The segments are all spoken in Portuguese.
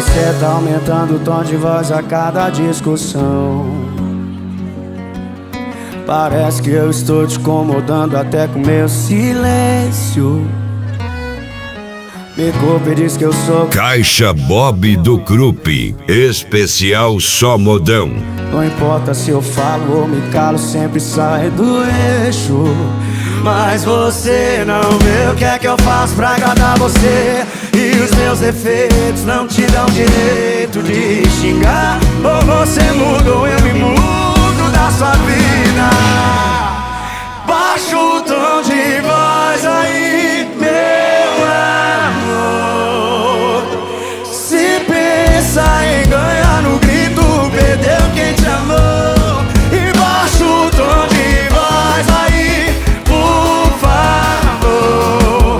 você tá aumentando o tom de voz a cada discussão. Parece que eu estou te incomodando até com meu silêncio. Me culpa e diz que eu sou Caixa Bob do Krupp, especial só modão. Não importa se eu falo ou me calo, sempre sai do eixo. Mas você não vê o que é que eu faço pra agradar você. E os meus defeitos não te dão direito de xingar. Ou você muda ou eu me mudo da sua vida. Baixa o tom de voz aí, meu amor. Se pensa em ganhar no grito, perdeu quem te amou. E baixa o tom de voz aí, por favor.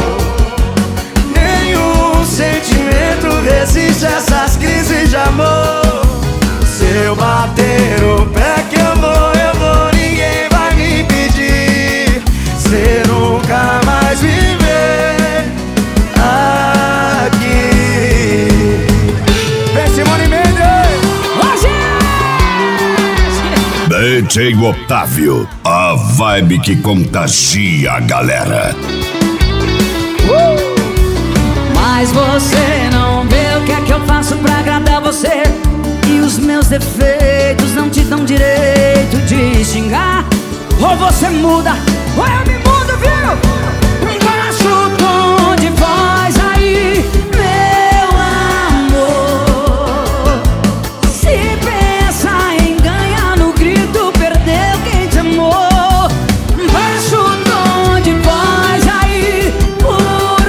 Nenhum sentimento resiste a essas crises de amor. Se eu bater o pé que eu vou, ninguém vai me impedir. Cê nunca mais viver aqui. Vem Simone Mendes! DJ Otávio, a vibe que contagia a galera. Mas você não vê o que é que eu faço pra agradar você. E os meus defeitos não te dão direito de xingar. Ou você muda, ou eu me mudo, viu? Baixa o tom de voz aí, meu amor. Se pensa em ganhar no grito, perdeu quem te amou. Baixa o tom de voz aí, por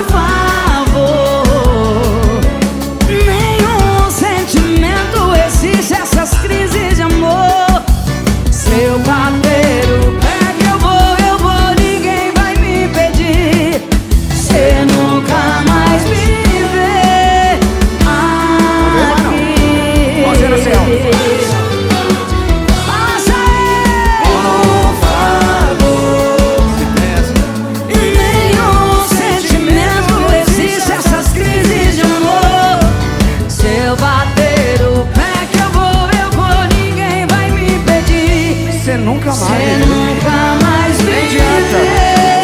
favor. Nenhum sentimento resiste a essas crises de amor. Se eu bater o pé que eu vou, ninguém vai me impedir. Cê nunca mais me vê aqui. Passa aí, por favor. Nenhum sentimento resiste a essas crises de amor. Se eu bater o pé que eu vou, ninguém vai me impedir. Você nunca mais. Cê nunca mais me adianta. vê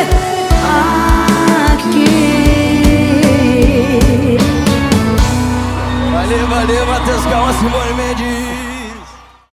aqui. Valeu, Matheus Calma, Simone Mendes.